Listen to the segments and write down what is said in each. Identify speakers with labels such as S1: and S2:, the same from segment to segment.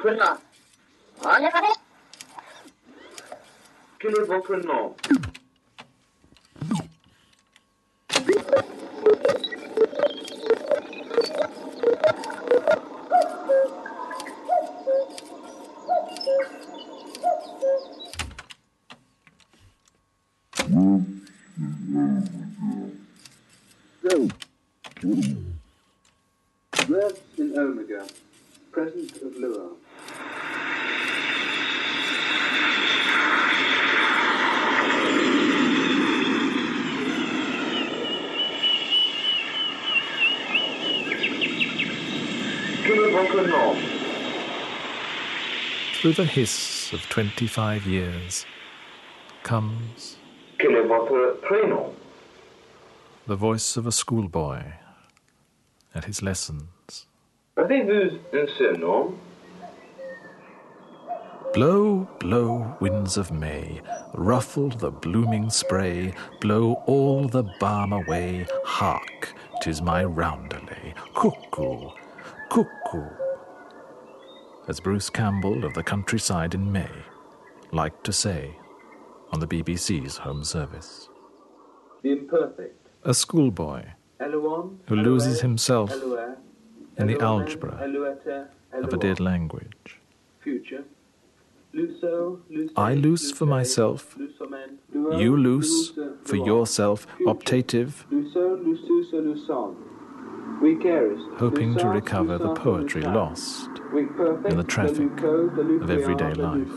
S1: votre nom? Quel est votre nom?
S2: Verbs in Omega, present of Lua.
S1: Quel est votre nom?
S3: Through the hiss of 25 years comes
S1: Quel est votre prénom?
S3: the voice of a schoolboy at his lessons.
S1: Avez-vous un surnom?
S3: Blow, blow, winds of May, ruffle the blooming spray, blow all the balm away. Hark, 'tis my roundelay, cuckoo, cuckoo. As Bruce Campbell of the Countryside in May liked to say on the BBC's Home Service.
S2: The imperfect.
S3: A schoolboy who loses himself in the algebra of a dead language.
S2: Future.
S3: I loose for myself, you loose for yourself, optative, hoping to recover the poetry lost in the traffic of everyday life.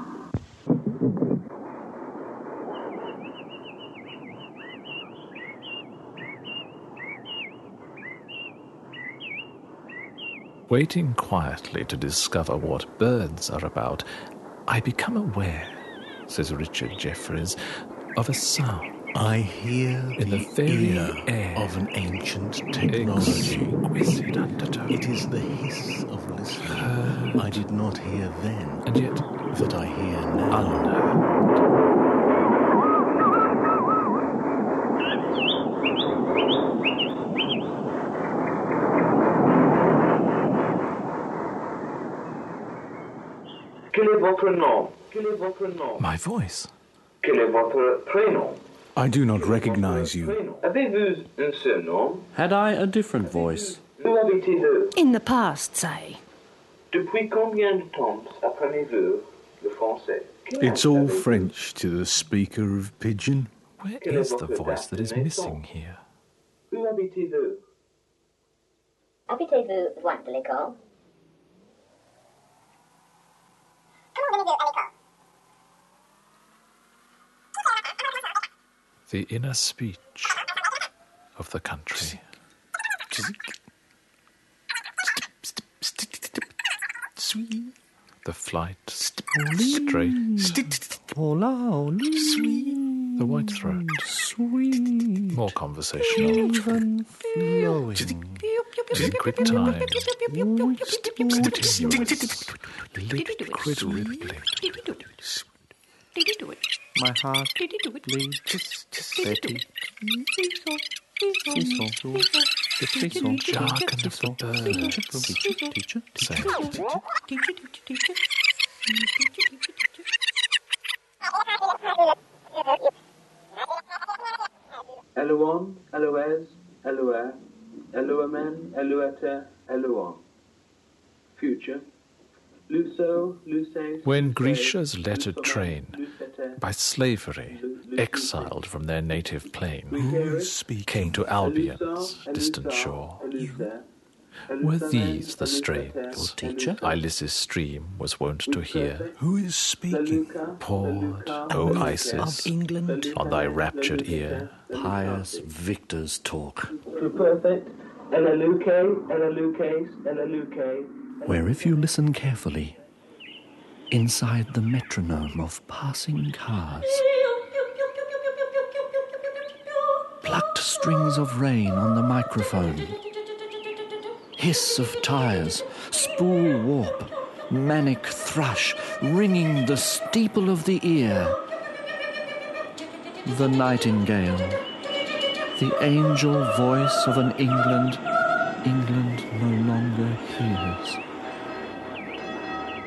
S3: Waiting quietly to discover what birds are about, I become aware, says Richard Jefferies, of a sound.
S4: I hear
S3: in the very air
S4: of an ancient technology.
S3: Exquisite undertone.
S4: It is the hiss of listening. I did not hear then,
S3: and yet
S4: that I hear now.
S3: Unheard.
S1: Quel est votre nom? Quel est votre nom?
S3: My voice.
S1: Quel est votre prénom?
S5: I do not recognize you.
S1: Avez-vous un surnom?
S6: Had I a different voice?
S1: Où habitez-vous?
S7: In the past, say.
S1: Depuis combien de temps apprenez-vous le français?
S5: It's all French to the speaker of Pidgin.
S3: Where is the voice that is missing here?
S1: Où habitez-vous?
S8: Habitez-vous loin de l'école?
S3: The inner speech of the country. The flight, straight, the white throat, more conversational, in quick time, liquid rippling.
S6: My heart bleeds steady.
S3: The jargon of the birds.
S6: Teacher.
S2: Elouan, Elouez, Elouer, Elouamen, Eloueter, Elouan. Future. Luso, Luces.
S3: When Grisha's lettered train, by slavery, exiled from their native plain, came to Albion's distant shore, were these the strains Ilis's stream was wont to hear?
S5: Who is speaking?
S3: Poured, O Isis,
S6: of England,
S3: on thy raptured ear.
S4: Pious victors talk.
S2: Perfect. Elaluke, Elaluques, Elaluque.
S4: Where if you listen carefully, inside the metronome of passing cars, plucked strings of rain on the microphone, hiss of tires, spool warp, manic thrush ringing the steeple of the ear, the nightingale, the angel voice of an England no longer hears.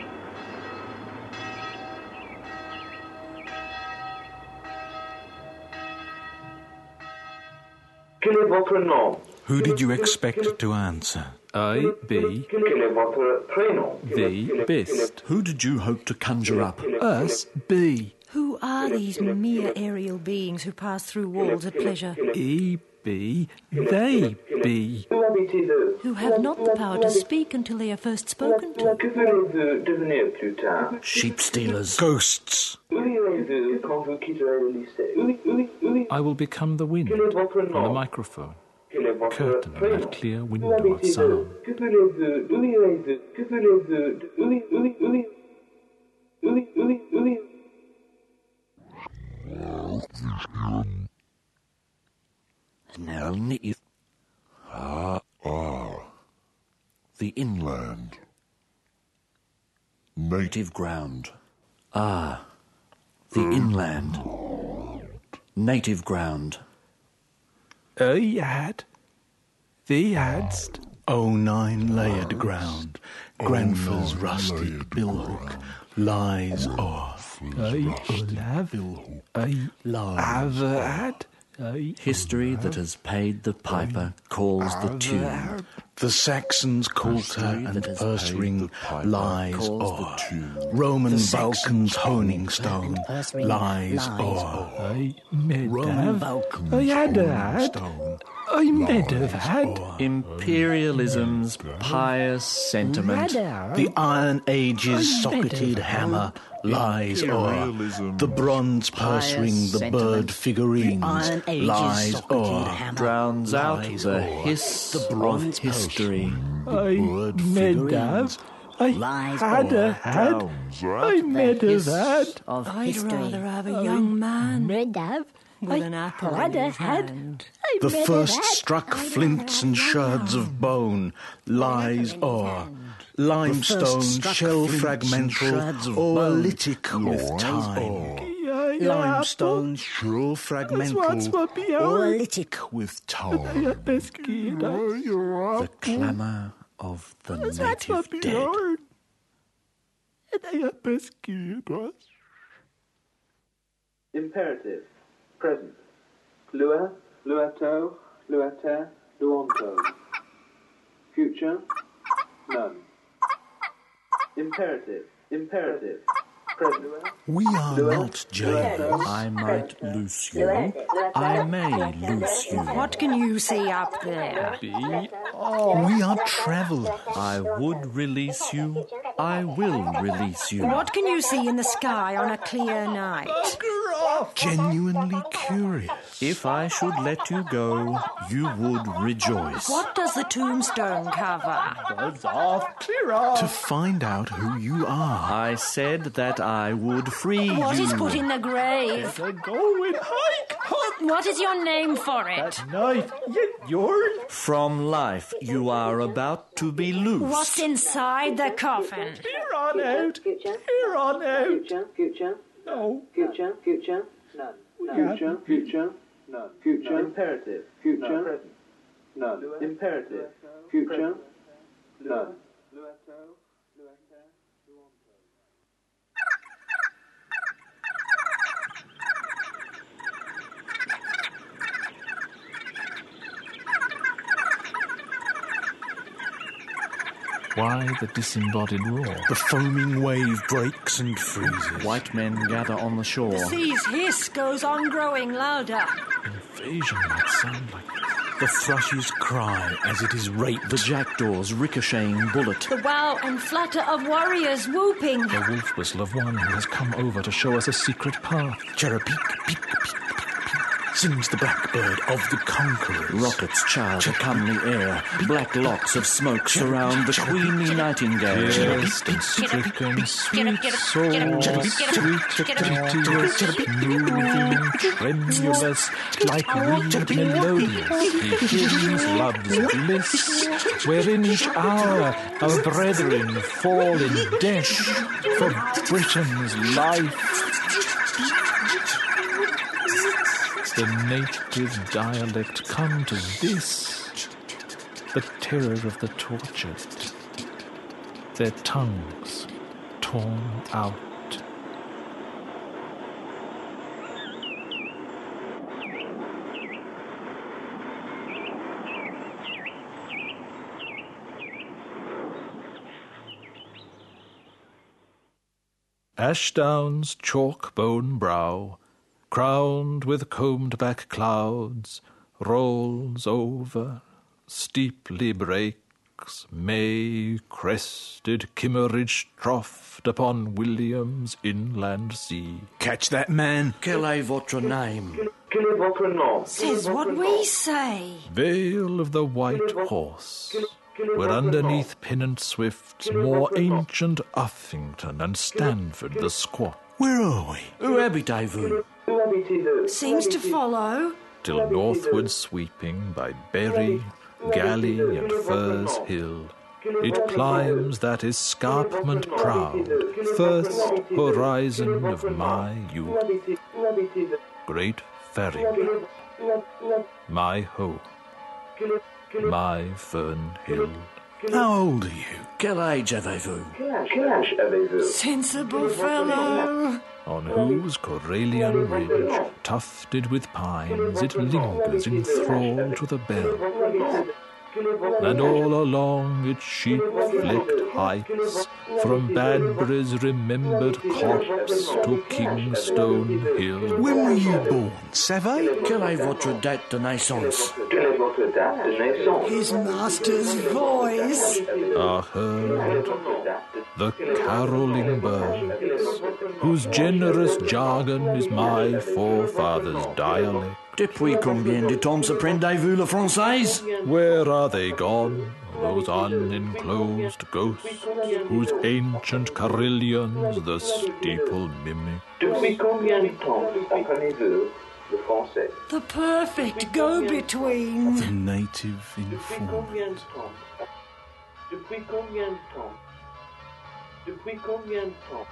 S1: Quel est votre nom?
S5: Who did you expect to answer?
S3: I be
S1: Quel est votre prénom?
S3: the best.
S4: Who did you hope to conjure up?
S3: Us be
S7: Who are these mere aerial beings who pass through walls at pleasure,
S3: e be they be.
S1: Où habitez-vous?
S7: who have not the power to speak until they are first spoken to?
S1: Que voulez-vous devenir plus tard?
S4: Sheep stealers.
S5: Ghosts.
S1: Où irez-vous quand vous quitterez le lycée?
S3: I will become the wind
S1: Quel est votre
S3: on the
S1: nom?
S3: microphone,
S1: Quel est votre
S3: curtain on
S1: prénom?
S3: that clear
S1: Où
S3: window of
S1: habitez-vous?
S3: sound.
S1: Que voulez-vous? Où irez-vous? Que voulez-vous? Où
S8: The inland. Native
S4: ground. Ah, the inland. Native ground.
S3: I had, thee hadst.
S5: 09 layered Grenfell's rusty billhook lies off.
S3: I have had.
S4: History that has paid the piper calls the tune.
S5: The Saxons' coulter and
S4: that has
S5: purse
S4: paid
S5: ring
S4: the piper
S5: lies
S4: calls the
S5: o'er.
S4: tune.
S5: Roman
S4: The Saxons'
S5: Vulcan's honing
S4: coulter
S5: stone
S4: and purse ring
S5: lies
S4: lies
S5: o'er.
S3: I med
S5: Roman
S3: have.
S5: Vulcan's
S3: I had
S5: honing
S3: had.
S5: stone
S3: I med have had.
S4: Imperialism's pious sentiment.
S5: The Iron Age's socketed hammer lies o'er. The bronze purse ring, the bird figurines lies o'er.
S4: Drowns out
S5: Lies
S4: the
S5: o'er.
S4: hiss
S5: The bronze
S4: of history.
S3: I
S5: bird
S3: med
S5: figurines
S3: have. I had a had. I med have had.
S9: Of
S7: I'd
S9: history.
S7: rather have a young man with an apple in his hand.
S5: The first struck flints and sherds of bone lies o'er. Limestone, shell fragmental, oolitic with time. Limestone, shell fragmental, oolitic with time.
S4: The clamour of the native dead.
S2: Imperative. Present. Lua, luato, luater, luonto. Future. None. Imperative. Imperative. Present.
S5: We are not James.
S4: I might loose you. I may loose you.
S7: What can you see up there?
S5: We are travellers.
S4: I would release you. I will release you.
S7: What can you see in the sky on a clear night?
S5: Genuinely curious.
S4: If I should let you go, you would rejoice.
S7: What does the tombstone cover?
S5: To find out who you are.
S4: I said that I would free
S7: What
S4: you.
S7: is put in the grave? What is your name for it?
S4: From life, you are about to be loosed.
S7: What's inside the coffin?
S2: Future. No. Future. None. Future. None. Future. Imperative. Future. Present. None. Imperative. Future. None.
S3: Why the disembodied roar?
S5: The foaming wave breaks and freezes.
S4: White men gather on the shore.
S7: The sea's hiss goes on growing louder.
S3: Invasion might sound like
S5: The thrushes cry as it is raped.
S4: The jackdaw's ricocheting bullet.
S7: The wow and flutter of warriors whooping.
S3: the wolf whistle of one who has come over to show us a secret path.
S5: Cherupeak, peak, peak, sings the blackbird of the conquerors.
S4: Rockets char the comely air. Black locks of smoke surround the queenly nightingale.
S3: Pierced and stricken, sweet soul, sweet piteous, moving, tremulous, like reed melodious, begins love's bliss, wherein each hour our brethren fall in death for Britain's life. The native dialect come to this, the terror of the tortured, their tongues torn out. Ashdown's chalk-bone brow, crowned with combed-back clouds, rolls over, steeply breaks, May-crested Kimmeridge troughed upon William's inland sea.
S5: Catch that man!
S4: Quel est votre name?
S1: Quel est votre nom?
S7: Says what we say.
S3: Vale of the White Horse, where underneath Pennant Swift's more ancient Uffington and Stanford the squat,
S5: Where are we?
S4: Où habitez-vous?
S1: Où habitez-vous?
S7: Seems to follow.
S3: till northward sweeping by Berry, Galley, and Furze Hill, it climbs that escarpment proud, first horizon of my youth, great Ferryman, my home, my Fern Hill.
S5: How old are you?
S4: Quel âge avez-vous?
S1: Quel âge avez-vous?
S7: Sensible fellow.
S3: On whose Corallian ridge, tufted with pines, it lingers in thrall to the bell. And all along its sheep-flecked heights, from Badbury's remembered copse to Kingstone Hill.
S5: When were you born, Save?
S4: Quelle est votre date de naissance?
S1: Quelle est votre date de naissance?
S7: His master's voice.
S3: Are heard the carolling birds, whose generous jargon is my forefathers' dialect.
S4: Depuis combien de temps apprendez-vous le français?
S3: Where are they gone, those unenclosed ghosts, whose ancient carillons the steeple mimic?
S1: Depuis combien de temps apprenez-vous le français?
S7: The perfect go-between.
S5: The native
S1: Depuis combien de
S5: informant.
S1: temps? Depuis combien de temps? Depuis combien de temps?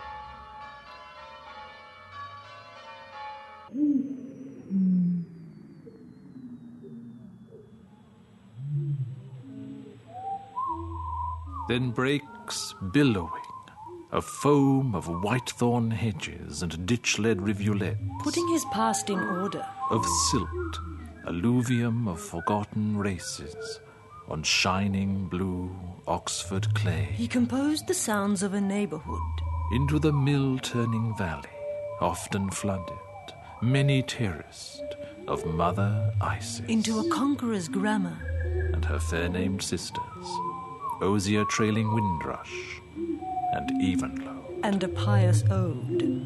S3: Then breaks billowing, a foam of whitethorn hedges and ditch-led rivulets,
S7: Putting his past in order.
S3: of silt, alluvium of forgotten races, on shining blue Oxford clay,
S7: He composed the sounds of a neighborhood.
S3: into the mill-turning valley, often flooded, many terraced, of Mother Isis,
S7: Into a conqueror's grammar.
S3: and her fair-named sisters, Osier trailing Windrush, and Evenlow.
S7: And a pious ode.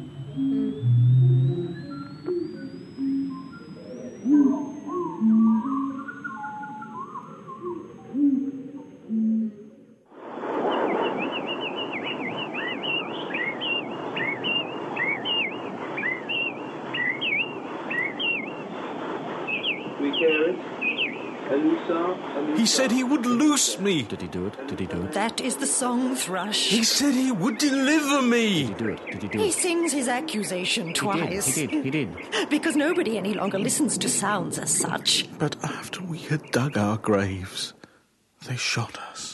S2: We carry a loose
S5: He said he would loose me.
S4: Did he do it? Did he do it?
S7: That is the song thrush.
S5: He said he would deliver me.
S4: Did he do it? Did he do
S7: He
S4: it?
S7: sings his accusation twice.
S4: He did.
S7: Because nobody any longer listens to sounds as such.
S5: But after we had dug our graves, they shot us.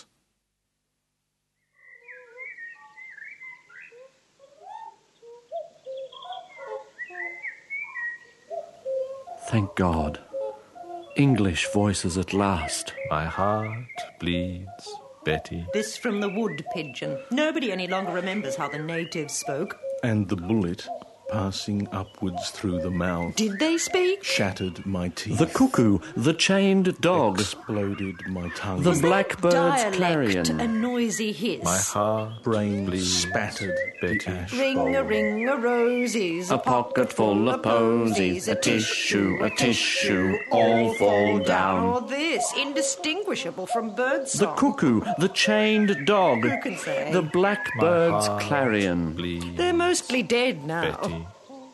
S4: Thank God. English voices at last.
S3: My heart bleeds, Betty.
S7: This from the wood pigeon. Nobody any longer remembers how the natives spoke.
S5: And the bullet, passing upwards through the mouth,
S7: Did they speak?
S5: shattered my teeth.
S4: The cuckoo, the chained dog,
S5: Exploded my tongue.
S4: the blackbird's
S7: Dialect,
S4: clarion.
S7: a noisy hiss.
S3: My heart
S5: brain
S3: bleeds,
S5: spattered
S3: Betty.
S5: the ash
S7: Ring
S5: bowl.
S7: a ring a rosies.
S4: A pocket full of posies, a tissue, all fall
S7: Or
S4: down.
S7: this, indistinguishable from birdsong.
S4: The cuckoo, the chained dog,
S7: Who can say?
S4: the
S3: My
S4: blackbird's
S3: heart
S4: clarion.
S3: bleeds,
S7: They're mostly dead now.
S3: Betty.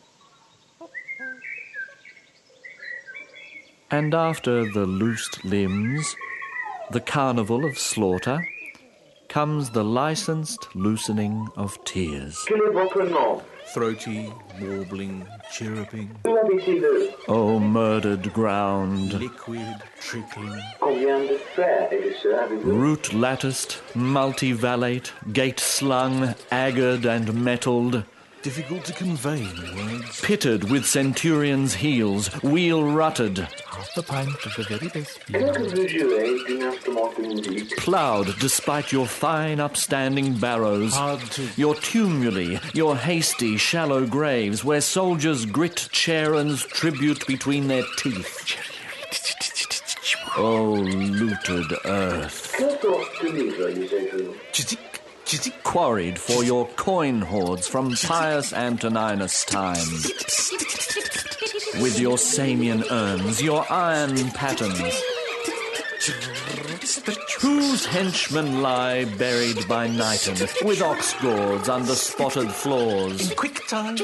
S4: And after the loosed limbs, the carnival of slaughter, comes the licensed loosening of tears.
S1: Quel est votre nom?
S5: Throaty, warbling, chirruping,
S1: Où habitez-vous?
S4: O murdered ground,
S5: liquid, trickling.
S1: Combien de frères et de sœurs avez-vous?
S4: root latticed, multivallate, gate slung, haggard and metalled,
S5: difficult to convey in words.
S4: Pitted with centurions' heels, wheel-rutted.
S3: Half a pint of the very best beer.
S1: Quelques vœux jurés d'une instrument de musique.
S4: Ploughed despite your fine upstanding barrows.
S5: Hard to...
S4: Your tumuli, your hasty, shallow graves, where soldiers grit Charon's tribute between their teeth. Oh, looted earth.
S1: Que sorte-nous, joyeux Adrian?
S4: Quarried for your coin hoards from pious Antoninus' time. With your Samian urns, your iron patterns. Whose henchmen lie buried by Niton, with ox gourds under spotted floors.
S5: In quick time.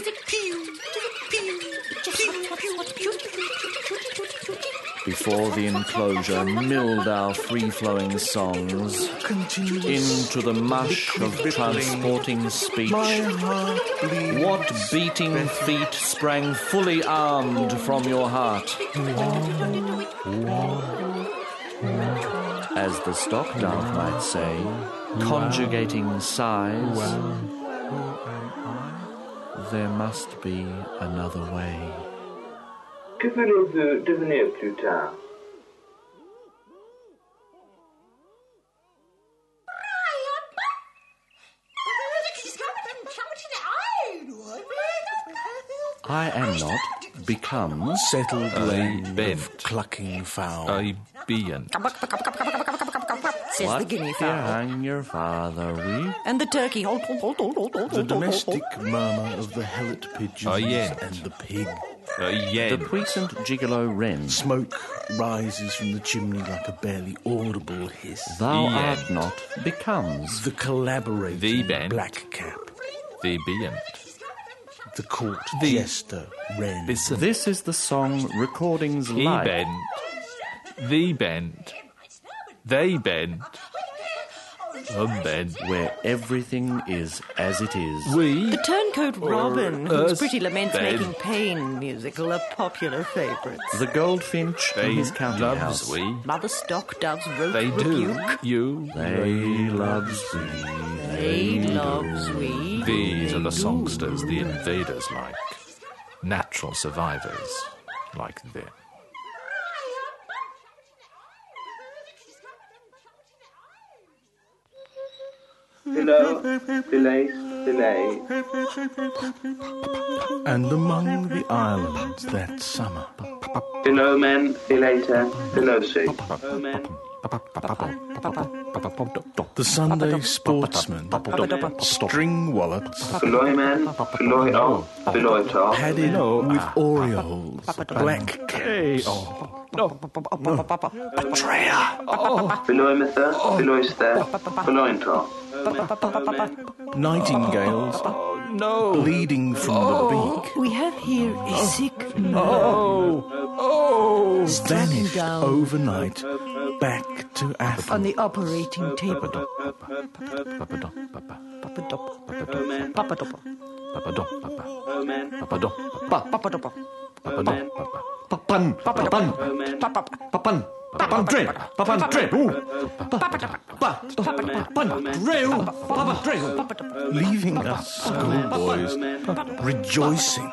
S4: Before the enclosure milled our free-flowing songs into the mush of transporting speech.
S5: My heart bleeds.
S4: What beating feet sprang fully armed from your heart? As the stock dove might say, conjugating sighs, there must be another way.
S1: Que voulez-vous devenir plus tard?
S4: I am not become
S5: Settled lane
S3: bent.
S5: of clucking fowl.
S3: I beant.
S9: Says the guinea fowl.
S4: behind your father, we.
S9: And the turkey.
S5: The domestic murmur of the helot pigeons
S3: yeah.
S5: and the pig.
S3: Yeah.
S4: The puissant gigolo wren.
S5: Smoke rises from the chimney like a barely audible hiss.
S4: Thou
S3: Yeah.
S4: art not becomes.
S5: The collaborating
S3: The bent.
S5: black cap.
S3: The beant.
S5: The court
S3: The-
S5: jester wren.
S3: Listen.
S4: This is the song recordings
S3: He
S4: like.
S3: bent. The bent. They bent. Bent.
S4: Where everything is as it is.
S3: We.
S9: The turncoat Robin, whose
S3: us
S9: pretty laments
S3: bed.
S9: making pain musical, a popular favourite.
S4: The goldfinch in
S3: They
S4: his counting
S3: loves
S4: house.
S3: we.
S9: Mother Stock Dove's rote
S3: They do.
S9: rebuke.
S3: You.
S4: They loves we.
S9: They loves we.
S3: These are the
S9: do.
S3: songsters the invaders like. Natural survivors like them.
S1: Hello, delay.
S5: And among the islands that summer.
S1: Hello, man, later. Hello, soup. Oh, man.
S5: The Sunday sportsman. String wallets.
S1: Hello, man. Hello, hello, talk.
S5: Padded with aureoles. Black caps.
S1: Betrayer. Hello, Mr. Hello, Star. Hello, talk.
S5: Nightingales.
S3: No.
S5: Bleeding from the beak.
S9: We have here a sick man.
S5: Vanished
S9: down.
S5: overnight. Back to Athens.
S9: On the operating table.
S1: Oh, man.
S5: Leaving us schoolboys rejoicing.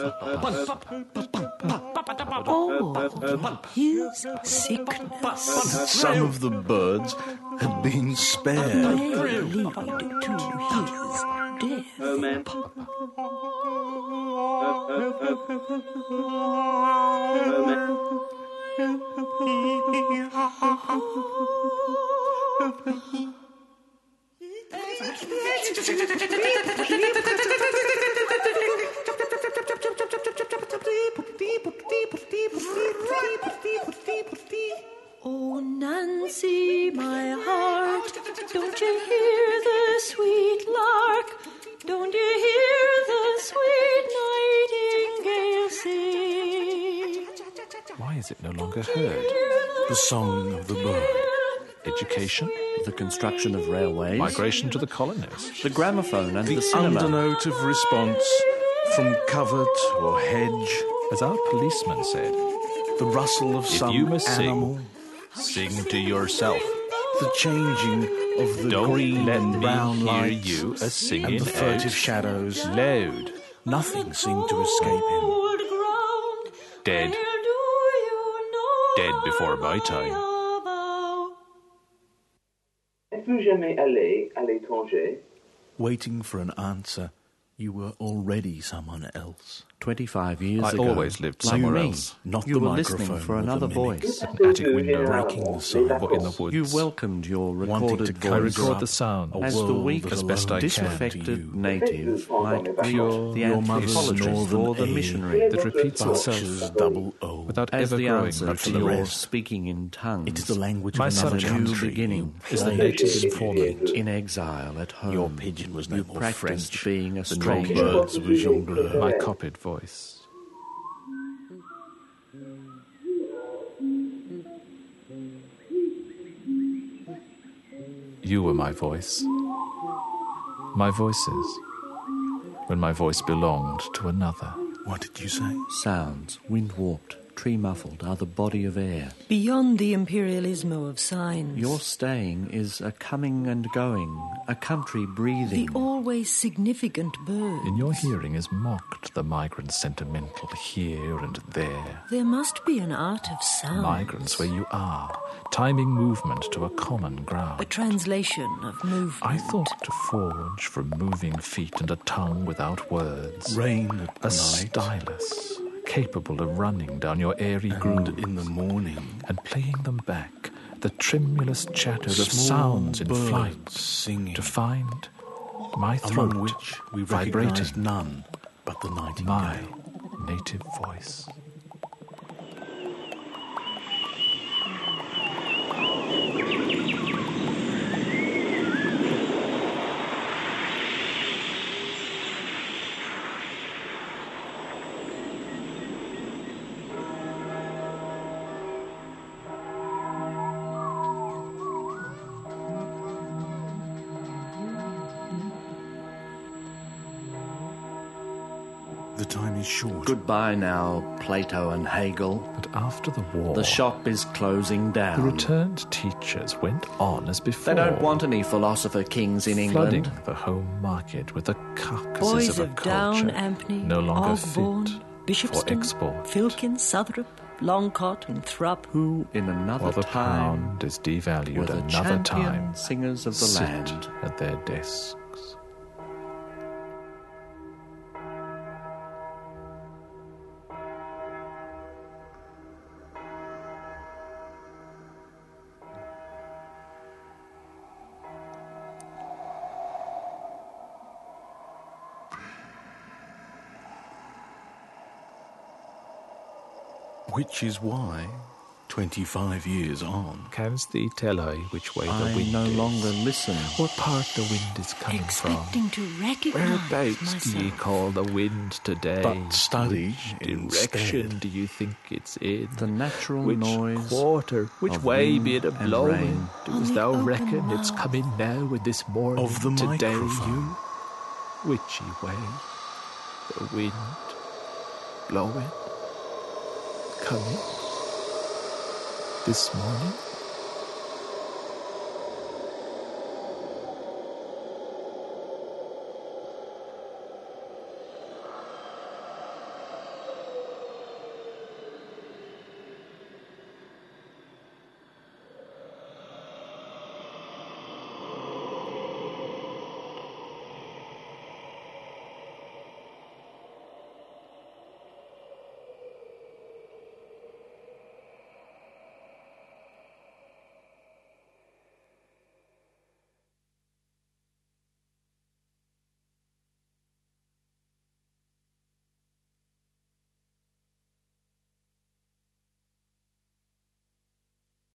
S9: Oh, his sickness
S5: Some of the birds had been
S9: may
S5: spared.
S9: lead to his death.
S1: Oh, man. Oh, man.
S9: Oh, Nancy, my heart, don't you hear the sweet lark? Don't you hear the sweet nightingale sing?
S3: Why is it no longer heard?
S5: The song of the bird.
S3: Education?
S4: The construction of railways.
S3: Migration to the colonies?
S4: The gramophone and the,
S5: The
S4: cinema.
S5: undernote of response from covert or hedge.
S3: As our policeman said,
S5: The rustle of
S3: if
S5: some
S3: you must
S5: animal.
S3: sing to yourself.
S5: The changing of the
S3: Don't
S5: green
S3: let
S5: and
S3: me
S5: brown
S3: hear
S5: lights
S3: you a singing
S5: and the furtive
S3: out
S5: shadows.
S3: loud.
S5: Nothing seemed to escape him.
S9: Old ground,
S3: Dead.
S9: where do you know
S3: Dead before my time.
S9: about?
S1: Êtes-vous jamais allé à l'étranger?
S5: Waiting for an answer, you were already someone else.
S6: 25 years
S3: I
S6: ago.
S3: always lived
S6: like
S3: somewhere
S6: me.
S3: else.
S5: Not
S6: You
S5: the
S6: were
S5: microphone
S6: listening for
S5: or the
S6: another
S5: mimic.
S6: voice.
S3: An attic window
S5: breaking the silence.
S3: or in the woods.
S6: You welcomed your
S5: Wanting
S6: recorded
S5: to
S3: I
S6: voice
S5: conjure
S3: record
S5: up
S3: the sound
S5: a
S6: as the
S5: world
S6: weak,
S3: as best I can
S6: disaffected
S5: to you.
S6: native might
S1: Pure
S6: cure the
S5: your mother's
S6: anthropologist
S5: northern
S6: or the
S5: aid.
S6: missionary
S3: that repeats itself
S5: Berkshire's double O.
S3: without
S6: as
S3: ever
S6: the
S3: growing
S6: answer
S3: much
S6: to
S5: the
S6: your
S5: rest.
S6: speaking in tongues.
S5: It is the language
S3: My
S5: of another
S3: subject
S5: country.
S6: beginning
S3: is the native informant.
S6: in exile at home.
S5: Your pigeon was no
S6: you
S5: more
S6: practiced
S5: French
S6: being a
S5: than your
S6: stranger.
S5: birds were jongleur.
S3: My copied voice. You were my voice. My voices. When my voice belonged to another.
S5: What did you say?
S6: Sounds, wind-warped, tree-muffled, are the body of air.
S9: Beyond the imperialismo of signs,
S6: Your staying is a coming and going, a country breathing.
S9: the always significant bird.
S3: In your hearing is mocked the migrant sentimental here and there.
S9: There must be an art of sound.
S3: Migrants where you are, timing movement to a common
S9: A
S3: ground.
S9: translation of movement.
S3: I thought to forge from moving feet and a tongue without words.
S5: Rain at
S3: A
S5: night
S3: stylus capable of running down your airy
S5: and
S3: groove
S5: in the morning.
S3: and playing them back, the tremulous chatter of
S5: Small
S3: sounds in
S5: birds
S3: flight,
S5: singing,
S3: to find my
S5: among
S3: throat
S5: which we
S3: vibrating,
S5: recognised none but the nightingale.
S3: my native voice.
S5: The time is short.
S6: Goodbye now, Plato and Hegel.
S3: But after the war,
S6: The shop is closing
S3: the
S6: down.
S3: returned teachers went on as before.
S6: They don't want any philosopher kings in
S3: flooding
S6: England.
S3: the home market with the carcasses
S9: Boys
S3: of a
S9: of Down,
S3: culture
S9: Ampney,
S3: no longer
S9: Ogbourne,
S3: fit
S9: Bishopston,
S3: for export.
S9: Filkin, Southrop, Longcott, Winthrop.
S6: Who, in another
S3: While the
S6: time,
S3: pound is devalued
S6: were the
S3: another
S6: champion
S3: time,
S6: singers of the
S3: sit
S6: land.
S3: at their desks.
S5: Which is why, 25 years on,
S3: Canst thee tell I which way the
S6: I
S3: wind
S6: no
S3: is?
S6: longer listen.
S3: What part the wind is coming
S9: Expecting to
S3: from?
S9: recognize
S3: Whereabouts do ye
S9: myself.
S3: call the wind today?
S5: but study
S3: Direction
S5: instead.
S3: do you think it's in?
S6: The natural
S3: Which
S6: noise
S3: quarter, which
S6: of
S3: way
S6: wind
S3: be it a
S6: and
S3: blowing?
S6: rain.
S3: Dost
S9: On
S3: thou
S9: the open
S3: reckon it's
S9: mouth.
S3: coming now with this morning
S5: Of the
S3: today,
S5: microphone.
S3: you? Whichy way? The wind blowing? Coming? This morning?